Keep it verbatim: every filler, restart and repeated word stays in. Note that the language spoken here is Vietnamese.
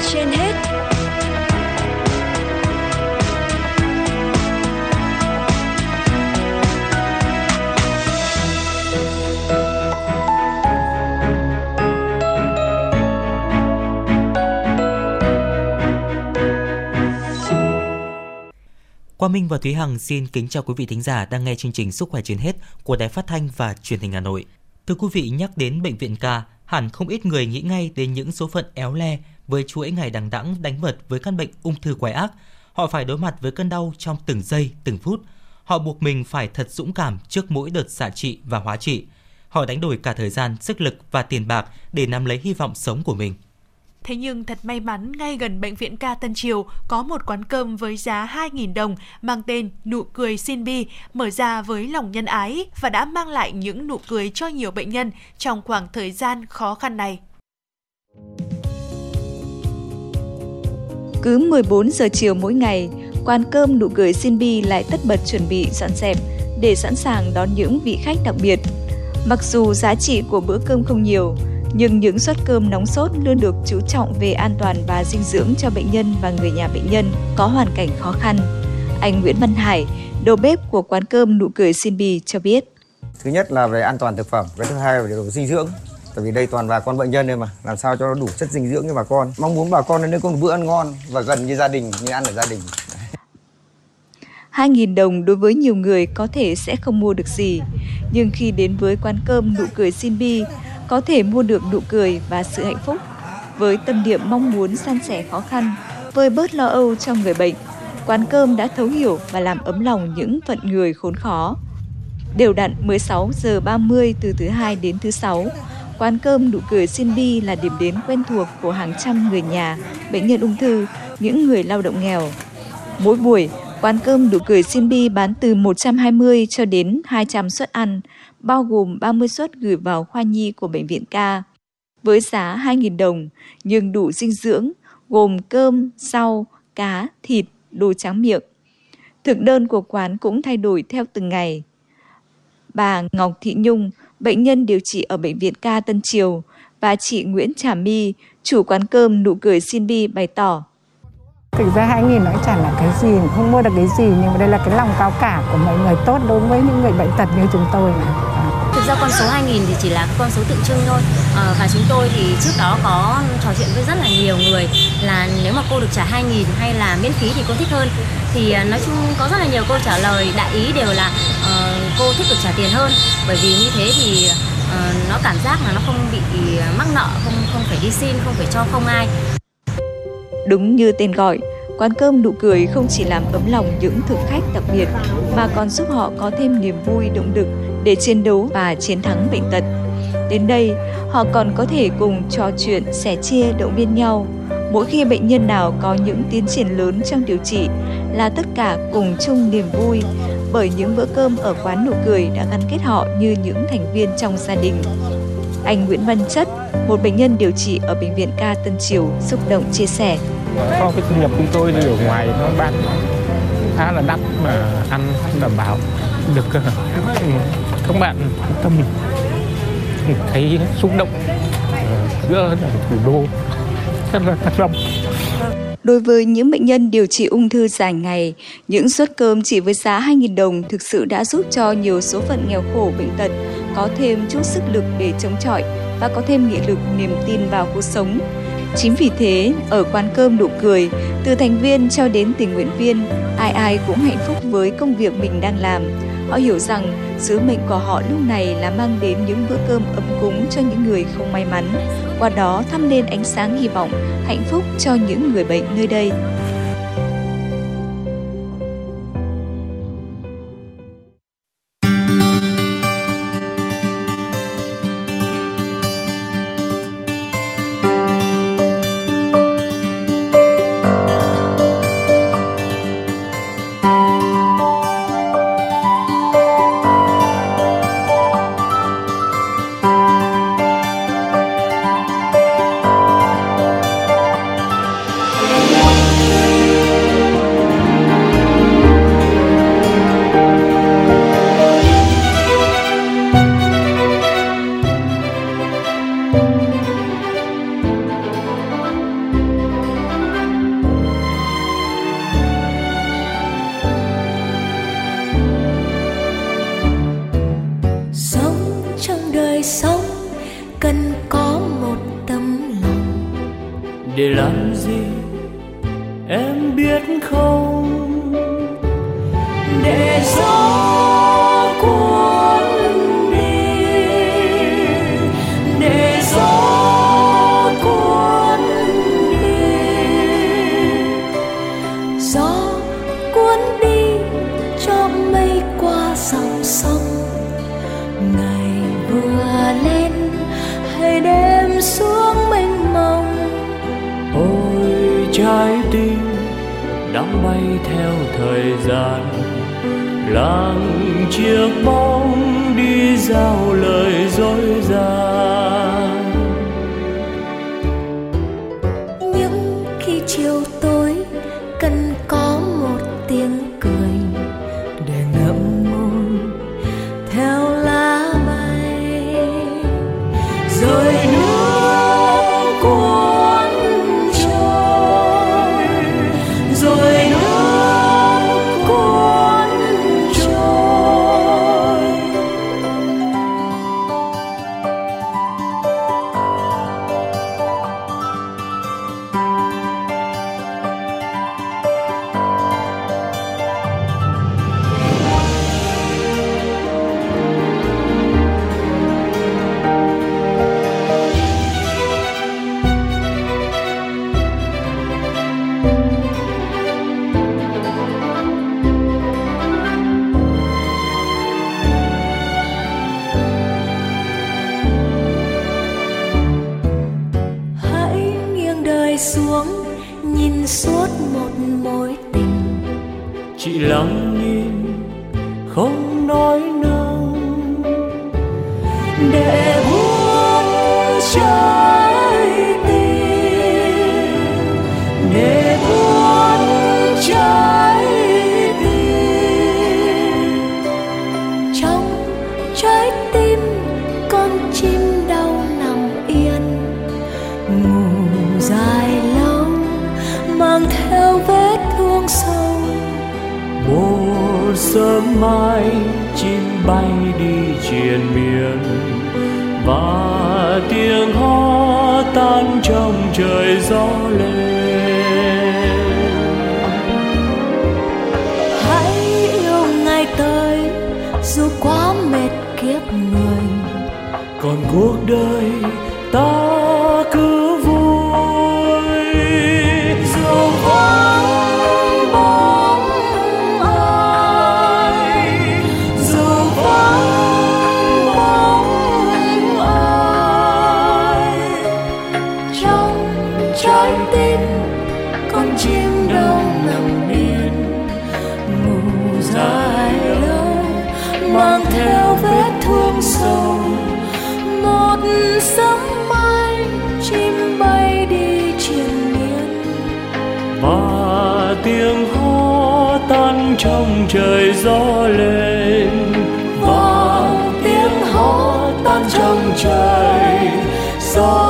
trên hết. Quang Minh và Thúy Hằng xin kính chào quý vị thính giả đang nghe chương trình Sức khỏe trên hết của Đài Phát thanh và Truyền hình Hà Nội. Thưa quý vị, nhắc đến bệnh viện ca, hẳn không ít người nghĩ ngay đến những số phận éo le với chuỗi ngày đằng đẵng đánh vật với căn bệnh ung thư quái ác. Họ phải đối mặt với cơn đau trong từng giây, từng phút. Họ buộc mình phải thật dũng cảm trước mỗi đợt xạ trị và hóa trị. Họ đánh đổi cả thời gian, sức lực và tiền bạc để nắm lấy hy vọng sống của mình. Thế nhưng thật may mắn, ngay gần Bệnh viện Ca Tân Triều có một quán cơm với giá hai nghìn đồng mang tên Nụ cười xin bi, mở ra với lòng nhân ái và đã mang lại những nụ cười cho nhiều bệnh nhân trong khoảng thời gian khó khăn này. Cứ mười bốn giờ chiều mỗi ngày, quán cơm Nụ cười xin bi lại tất bật chuẩn bị dọn dẹp để sẵn sàng đón những vị khách đặc biệt. Mặc dù giá trị của bữa cơm không nhiều, nhưng những suất cơm nóng sốt luôn được chú trọng về an toàn và dinh dưỡng cho bệnh nhân và người nhà bệnh nhân có hoàn cảnh khó khăn. Anh Nguyễn Văn Hải, đầu bếp của quán cơm Nụ cười xin bi cho biết. Thứ nhất là về an toàn thực phẩm, cái thứ hai là về độ dinh dưỡng. Tại vì đây toàn bà con bệnh nhân thôi mà, làm sao cho nó đủ chất dinh dưỡng cho bà con. Mong muốn bà con nên có một bữa ăn ngon và gần như gia đình, như ăn ở gia đình. hai nghìn đồng đối với nhiều người có thể sẽ không mua được gì, nhưng khi đến với quán cơm Nụ cười xin bi, có thể mua được nụ cười và sự hạnh phúc. Với tâm niệm mong muốn san sẻ khó khăn, vơi bớt lo âu cho người bệnh, quán cơm đã thấu hiểu và làm ấm lòng những phận người khốn khó. Đều đặn mười sáu giờ ba mươi từ thứ hai đến thứ sáu, quán cơm Nụ cười xin bi là điểm đến quen thuộc của hàng trăm người nhà, bệnh nhân ung thư, những người lao động nghèo. Mỗi buổi, quán cơm Nụ cười xin bi bán từ một trăm hai mươi cho đến hai trăm suất ăn, bao gồm ba mươi suất gửi vào khoa nhi của Bệnh viện Ca. Với giá hai nghìn đồng, nhưng đủ dinh dưỡng, gồm cơm, rau, cá, thịt, đồ tráng miệng. Thực đơn của quán cũng thay đổi theo từng ngày. Bà Ngọc Thị Nhung, bệnh nhân điều trị ở Bệnh viện Ca Tân Triều, và chị Nguyễn Trà My, chủ quán cơm Nụ cười xin bi bày tỏ. Thực ra hai nghìn nó chẳng là cái gì, không mua được cái gì, nhưng mà đây là cái lòng cao cả của mọi người tốt đối với những người bệnh tật như chúng tôi mà. Thực ra con số hai nghìn thì chỉ là con số tượng trưng thôi, à, và chúng tôi thì trước đó có trò chuyện với rất là nhiều người là nếu mà cô được trả hai nghìn hay là miễn phí thì cô thích hơn. Thì nói chung có rất là nhiều câu trả lời đại ý đều là uh, cô thích được trả tiền hơn, bởi vì như thế thì uh, nó cảm giác là nó không bị mắc nợ, không không phải đi xin, không phải cho không ai. Đúng như tên gọi, quán cơm Nụ cười không chỉ làm ấm lòng những thực khách đặc biệt mà còn giúp họ có thêm niềm vui, động lực để chiến đấu và chiến thắng bệnh tật. Đến đây, họ còn có thể cùng trò chuyện, sẻ chia, động viên nhau. Mỗi khi bệnh nhân nào có những tiến triển lớn trong điều trị là tất cả cùng chung niềm vui, bởi những bữa cơm ở quán Nụ cười đã gắn kết họ như những thành viên trong gia đình. Anh Nguyễn Văn Chất, một bệnh nhân điều trị ở Bệnh viện Ca Tân Triều, xúc động chia sẻ. Có cái thu nhập chúng tôi đi ở ngoài nó bán khá là đắt mà ăn không đảm bảo được. Các bạn tâm thấy xúc động giữa thủ đô rất là thật lòng. Đối với những bệnh nhân điều trị ung thư dài ngày, những suất cơm chỉ với giá hai nghìn đồng thực sự đã giúp cho nhiều số phận nghèo khổ bệnh tật có thêm chút sức lực để chống chọi và có thêm nghị lực, niềm tin vào cuộc sống. Chính vì thế, ở quán cơm Nụ cười, từ thành viên cho đến tình nguyện viên, ai ai cũng hạnh phúc với công việc mình đang làm. Họ hiểu rằng sứ mệnh của họ lúc này là mang đến những bữa cơm ấm cúng cho những người không may mắn, qua đó thắp lên ánh sáng hy vọng, hạnh phúc cho những người bệnh nơi đây. để làm gì em biết không? Để gió cuốn đi, để gió cuốn đi, gió cuốn đi cho mây qua dòng sông. Ngày vừa lên hay đêm xuống mênh mông. ôi trái tim đang bay theo thời gian, làng chiếc bóng đi giao lời dối gian. Những khi chiều tối cần có một tiếng cười để ngậm ngùi theo lá bay, rồi nước cuốn trôi, rồi nước cuốn trôi. hãy nghiêng đời xuống nhìn suốt một mối tình. Chị lắng nhìn không nói năng, Để buông trái tim, để buông trái tim. Trong trái tim con chim đau nằm yên, ngủ dài lâu mang theo vết thương sâu. một sớm mai chim bay đi triền miên, và tiếng hót tan trong trời gió lên. Hãy yêu ngày tới dù quá mệt kiếp người, còn cuộc đời ta cứ vui. Dù vắng bóng ai, dù vắng bóng ai, trong trái tim con chim đâu nằm yên, ngủ dài lâu mang theo vết thương sâu. Một sớm mai chim bay đi triền miên, và tiếng hót tan trong trời gió lên, và tiếng hót tan trong trời gió